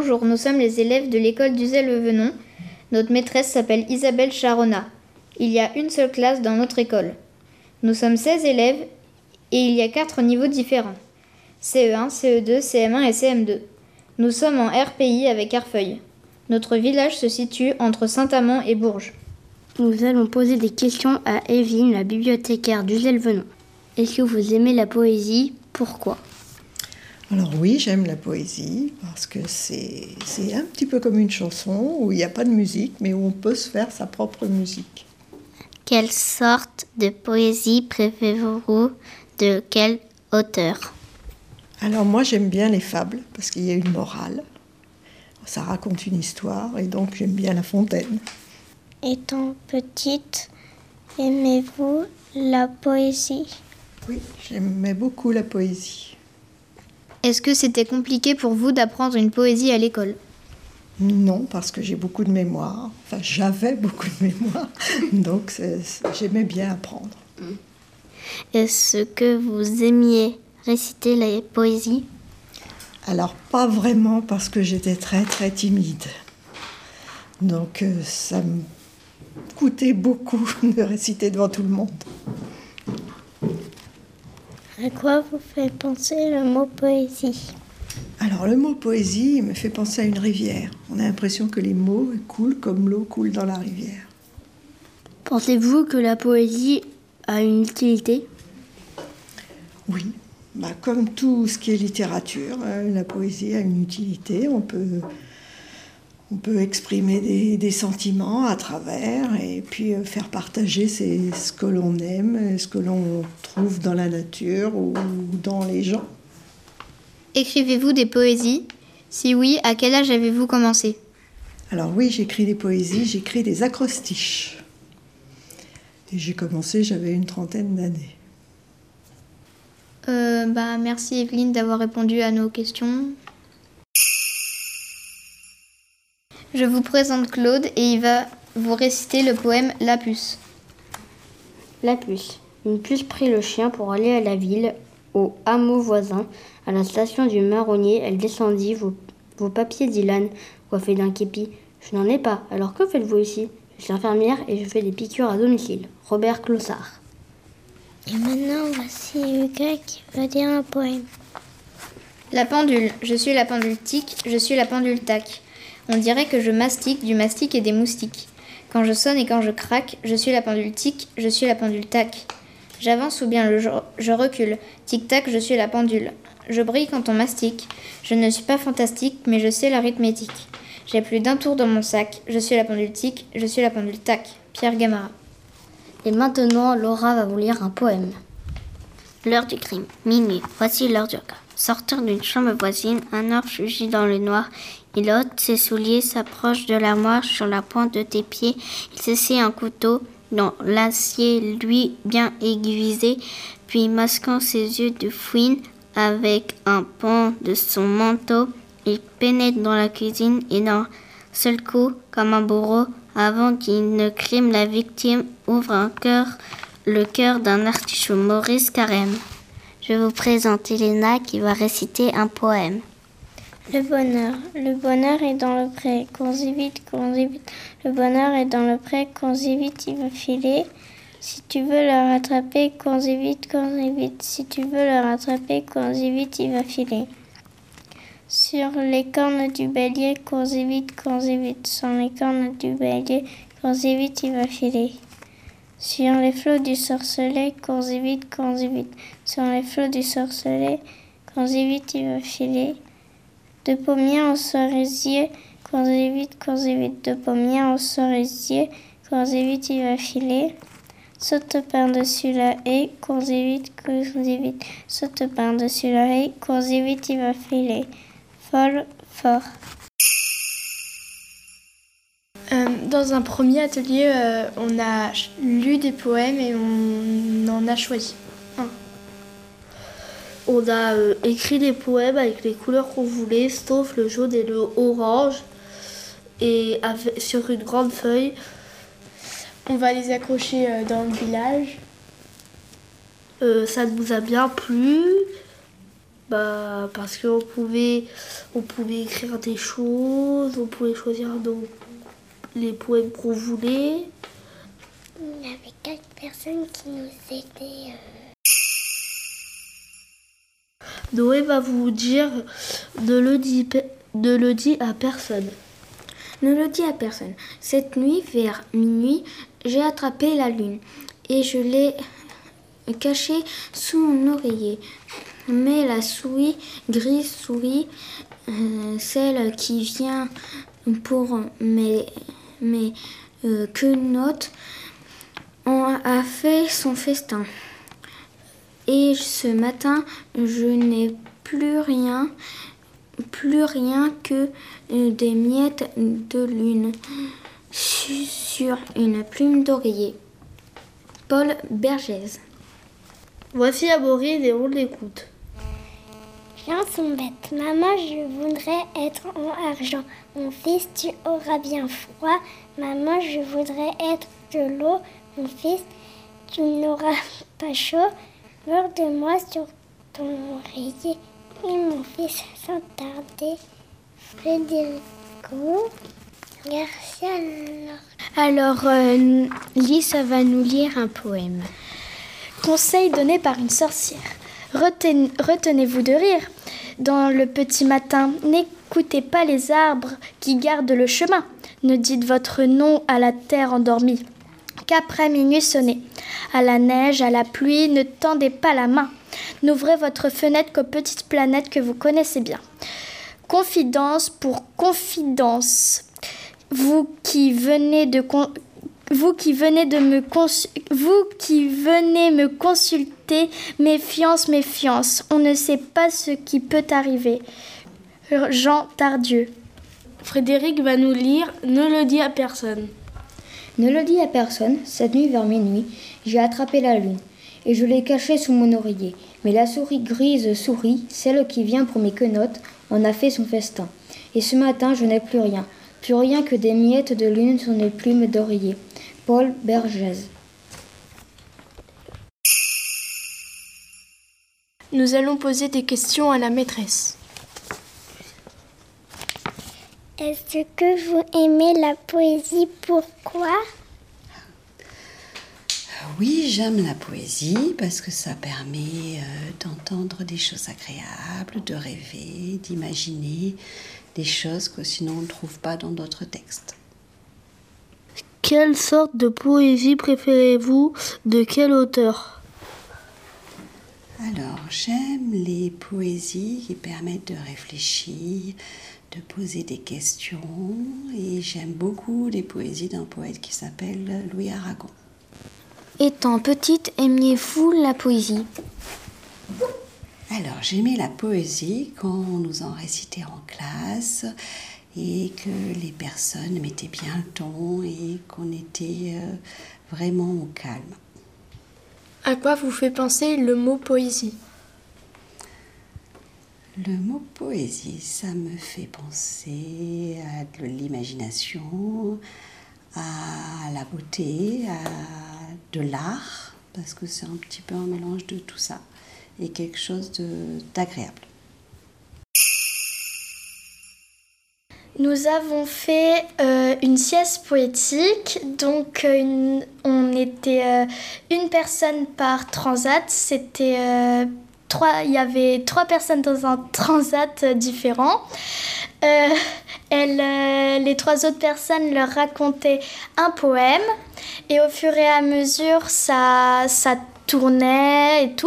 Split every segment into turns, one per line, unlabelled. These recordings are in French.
Bonjour, nous sommes les élèves de l'école d'Uzès-le-Venon. Notre maîtresse s'appelle Isabelle Charona. Il y a une seule classe dans notre école. Nous sommes 16 élèves et il y a 4 niveaux différents. CE1, CE2, CM1 et CM2. Nous sommes en RPI avec Arfeuil. Notre village se situe entre Saint-Amand et Bourges.
Nous allons poser des questions à Evelyne, la bibliothécaire d'Uzès-le-Venon. Est-ce que vous aimez la poésie? Pourquoi?
Alors oui, j'aime la poésie parce que c'est un petit peu comme une chanson où il n'y a pas de musique mais où on peut se faire sa propre musique.
Quelle sorte de poésie préférez-vous? De quel auteur?
Alors moi j'aime bien les fables parce qu'il y a une morale. Ça raconte une histoire et donc j'aime bien La Fontaine.
Étant petite, aimez-vous la poésie?
Oui, j'aimais beaucoup la poésie.
Est-ce que c'était compliqué pour vous d'apprendre une poésie à l'école?
Non, parce que j'ai beaucoup de mémoire. Enfin, j'avais beaucoup de mémoire, donc j'aimais bien apprendre.
Est-ce que vous aimiez réciter la poésie?
Alors, pas vraiment parce que j'étais très très timide. Donc, ça me coûtait beaucoup de réciter devant tout le monde.
À quoi vous fait penser le mot poésie?
Alors, le mot poésie me fait penser à une rivière. On a l'impression que les mots coulent comme l'eau coule dans la rivière.
Pensez-vous que la poésie a une utilité?
Oui, comme tout ce qui est littérature, la poésie a une utilité. On peut exprimer des sentiments à travers et puis faire partager ce que l'on aime, ce que l'on trouve dans la nature ou dans les gens.
Écrivez-vous des poésies? Si oui, à quel âge avez-vous commencé?
Alors oui, j'écris des poésies, j'écris des acrostiches. Et j'ai commencé, j'avais une 30aine d'années.
Merci Evelyne d'avoir répondu à nos questions. Je vous présente Claude et il va vous réciter le poème La puce.
La puce. Une puce prit le chien pour aller à la ville, au hameau voisin. À la station du marronnier, elle descendit. Vos papiers, dit l'âne, coiffé d'un képi. Je n'en ai pas. Alors que faites-vous ici? Je suis infirmière et je fais des piqûres à domicile. Robert Clossard.
Et maintenant, voici Hugues qui va dire un poème.
La pendule. Je suis la pendule tic, je suis la pendule tac. On dirait que je mastique du mastic et des moustiques. Quand je sonne et quand je craque, je suis la pendule tic, je suis la pendule tac. J'avance ou bien je recule. Tic-tac, je suis la pendule. Je brille quand on mastique. Je ne suis pas fantastique, mais je sais l'arithmétique. J'ai plus d'un tour dans mon sac. Je suis la pendule tic, je suis la pendule tac. Pierre Gamarra.
Et maintenant, Laura va vous lire un poème. L'heure du crime, minuit, voici l'heure du cas. Sortir d'une chambre voisine, un orge gît dans le noir. Il ôte ses souliers, s'approche de l'armoire sur la pointe de tes pieds. Il saisit un couteau dans l'acier, lui bien aiguisé, puis masquant ses yeux de fouine avec un pan de son manteau, il pénètre dans la cuisine et d'un seul coup, comme un bourreau, avant qu'il ne crime la victime, ouvre le cœur d'un artichaut. Maurice Carême. Je vous présente Elena qui va réciter un poème.
Le bonheur. Le bonheur est dans le pré. Cours-y vite, cours-y vite. Le bonheur est dans le pré. Cours-y vite, il va filer. Si tu veux le rattraper, cours-y vite, cours-y vite. Si tu veux le rattraper, cours-y vite, il va filer. Sur les cornes du bélier, cours-y vite, cours-y vite. Sur les cornes du bélier, cours-y vite, il va filer. Sur les flots du sorcelet, cours-y vite, cours-y vite. Sur les flots du sorcelet, cours-y vite, il va filer. De pommier en cerisier, cours-y vite, cours-y vite. De pommier en cerisier, cours-y vite, il va filer. Saute par-dessus la haie, cours-y vite, cours-y vite. Saute par-dessus la haie, cours-y vite, il va filer. Folle, fort.
Dans un premier atelier, on a lu des poèmes et on en a choisi un.
On a écrit des poèmes avec les couleurs qu'on voulait, sauf le jaune et le orange, et sur une grande feuille.
On va les accrocher dans le village.
Ça nous a bien plu. Parce qu'on pouvait écrire des choses, on pouvait choisir les poèmes qu'on voulait.
Il y avait 4 personnes qui nous aidaient.
Noé va vous dire ne le dis à personne.
Ne le dis à personne. Cette nuit, vers minuit, j'ai attrapé la lune et je l'ai cachée sous mon oreiller. Mais la souris, grise souris, celle qui vient pour mes quenottes, a fait son festin. Et ce matin, je n'ai plus rien que des miettes de lune sur une plume d'oreiller. Paul Bergès.
Voici Amaury et on l'écoute.
Viens, sont bêtes. Maman, je voudrais être en argent. Mon fils, tu auras bien froid. Maman, je voudrais être de l'eau. Mon fils, tu n'auras pas chaud. Meurs de moi sur ton oreiller. Et mon fils, sans tarder, Frédérico Garcia.
Alors, Lisa va nous lire un poème.
Conseil donné par une sorcière. Retenez-vous de rire. Dans le petit matin, n'écoutez pas les arbres qui gardent le chemin. Ne dites votre nom à la terre endormie qu'après minuit sonné. À la neige, à la pluie, ne tendez pas la main. N'ouvrez votre fenêtre qu'aux petites planètes que vous connaissez bien. Confidence pour confidence. Vous qui venez me consulter, méfiance, méfiance. On ne sait pas ce qui peut arriver. Jean Tardieu.
Frédéric va nous lire Ne le dis à personne.
Ne le dis à personne, cette nuit vers minuit, j'ai attrapé la lune, et je l'ai cachée sous mon oreiller. Mais la souris grise souris, celle qui vient pour mes quenottes, en a fait son festin. Et ce matin, je n'ai plus rien que des miettes de lune sur mes plumes d'oreiller. Paul Bergès.
Nous allons poser des questions à la maîtresse.
Est-ce que vous aimez la poésie? Pourquoi?
Oui, j'aime la poésie parce que ça permet d'entendre des choses agréables, de rêver, d'imaginer des choses que sinon on ne trouve pas dans d'autres textes.
Quelle sorte de poésie préférez-vous? De quel auteur?
Alors, j'aime les poésies qui permettent de réfléchir, de poser des questions, et j'aime beaucoup les poésies d'un poète qui s'appelle Louis Aragon.
Étant petite, aimiez-vous la poésie?
Alors, j'aimais la poésie quand on nous en récitait en classe et que les personnes mettaient bien le ton et qu'on était vraiment au calme.
À quoi vous fait penser le mot poésie?
Le mot poésie, ça me fait penser à de l'imagination, à la beauté, à de l'art, parce que c'est un petit peu un mélange de tout ça, et quelque chose d'agréable.
Nous avons fait une sieste poétique, donc on était une personne par transat, il y avait 3 personnes dans un transat différent. Les 3 autres personnes leur racontaient un poème et au fur et à mesure ça tournait et tout.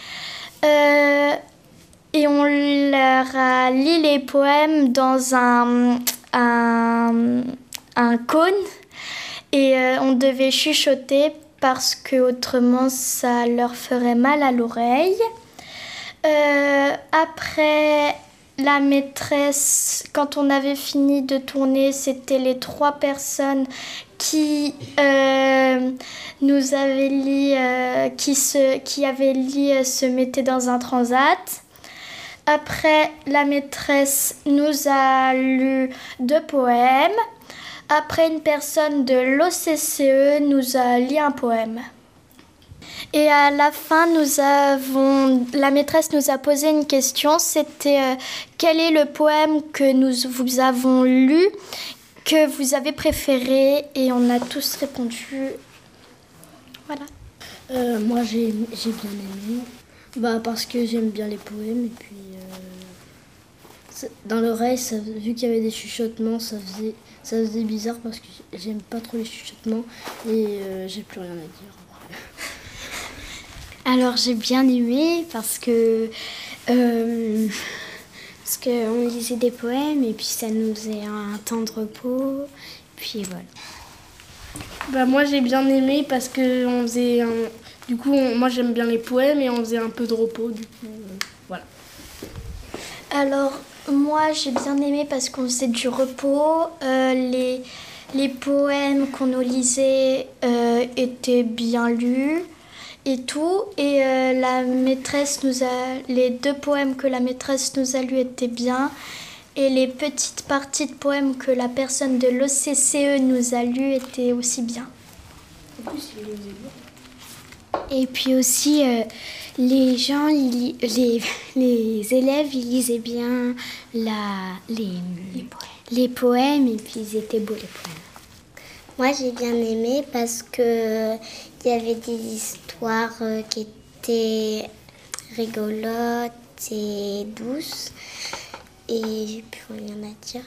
Et on leur a lu les poèmes dans un cône et on devait chuchoter parce que autrement ça leur ferait mal à l'oreille. Après, la maîtresse, quand on avait fini de tourner, c'était les 3 personnes qui nous avaient lu, qui avaient lu se mettaient dans un transat. Après, la maîtresse nous a lu 2 poèmes. Après, une personne de l'OCCE nous a lu un poème. Et à la fin, la maîtresse nous a posé une question. C'était quel est le poème que vous avons lu, que vous avez préféré? Et on a tous répondu. Voilà.
Moi, j'ai bien aimé. Parce que j'aime bien les poèmes. Et puis, dans l'oreille, vu qu'il y avait des chuchotements, ça faisait bizarre parce que j'aime pas trop les chuchotements. Et j'ai plus rien à dire.
Alors j'ai bien aimé parce que on lisait des poèmes et puis ça nous faisait un temps de repos. Puis voilà.
Moi j'ai bien aimé parce que on faisait moi j'aime bien les poèmes et on faisait un peu de repos. Du coup, voilà.
Alors moi j'ai bien aimé parce qu'on faisait du repos. Les poèmes qu'on nous lisait étaient bien lus. Et tout, et les 2 poèmes que la maîtresse nous a lus étaient bien, et les petites parties de poèmes que la personne de l'OCCE nous a lus étaient aussi bien.
Et puis aussi, les gens, les élèves, ils lisaient bien les poèmes, et puis ils étaient beaux les poèmes.
Moi, j'ai bien aimé parce que il y avait des histoires qui étaient rigolotes et douces. Et j'ai plus rien à dire.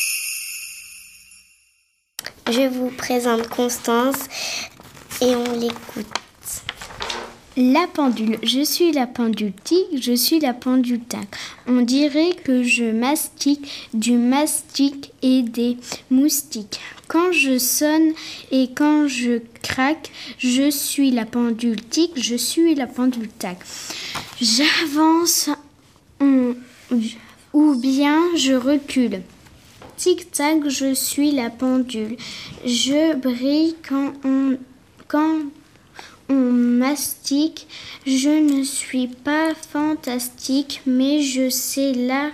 Je vous présente Constance et on l'écoute.
La pendule, je suis la pendule tic, je suis la pendule tac. On dirait que je mastique du mastic et des moustiques. Quand je sonne et quand je craque, je suis la pendule tic, je suis la pendule tac. J'avance ou bien je recule. Tic-tac, je suis la pendule. Je brille quand on mastique. Je ne suis pas fantastique, mais je sais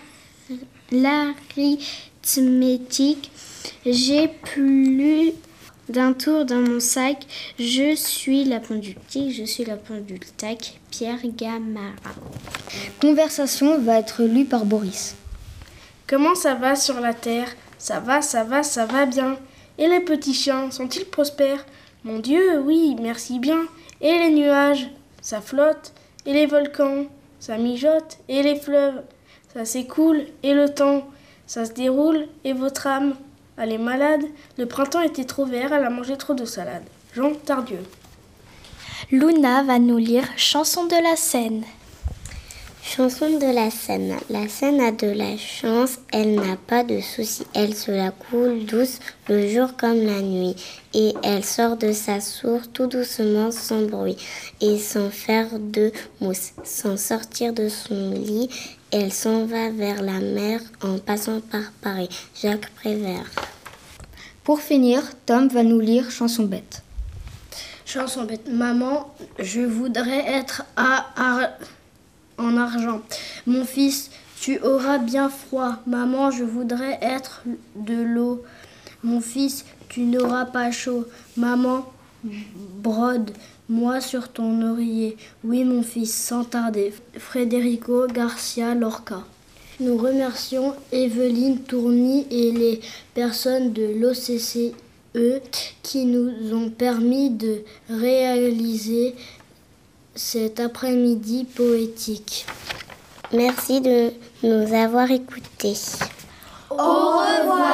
l'arithmétique. J'ai plus d'un tour dans mon sac. Je suis la pendule tic, je suis la pendule tac. Pierre Gamarra.
Conversation va être lue par Boris.
Comment ça va sur la terre? Ça va bien. Et les petits chiens, sont-ils prospères? Mon Dieu, oui, merci bien. Et les nuages, ça flotte. Et les volcans, ça mijote. Et les fleuves, ça s'écoule. Et le temps, ça se déroule. Et votre âme, elle est malade. Le printemps était trop vert, elle a mangé trop de salade. Jean Tardieu.
Luna va nous lire Chanson de la Seine.
Chanson de la Seine. La Seine a de la chance, elle n'a pas de soucis. Elle se la coule douce le jour comme la nuit. Et elle sort de sa source tout doucement sans bruit. Et sans faire de mousse, sans sortir de son lit. Elle s'en va vers la mer en passant par Paris. Jacques Prévert.
Pour finir, Tom va nous lire Chanson bête.
Chanson bête. Maman, je voudrais être en argent. Mon fils, tu auras bien froid. Maman, je voudrais être de l'eau. Mon fils, tu n'auras pas chaud. Maman, brode moi sur ton oreiller. Oui, mon fils, sans tarder. Federico Garcia Lorca. Nous remercions Evelyne Tourny et les personnes de l'OCCE qui nous ont permis de réaliser cet après-midi poétique.
Merci de nous avoir écoutés.
Au revoir.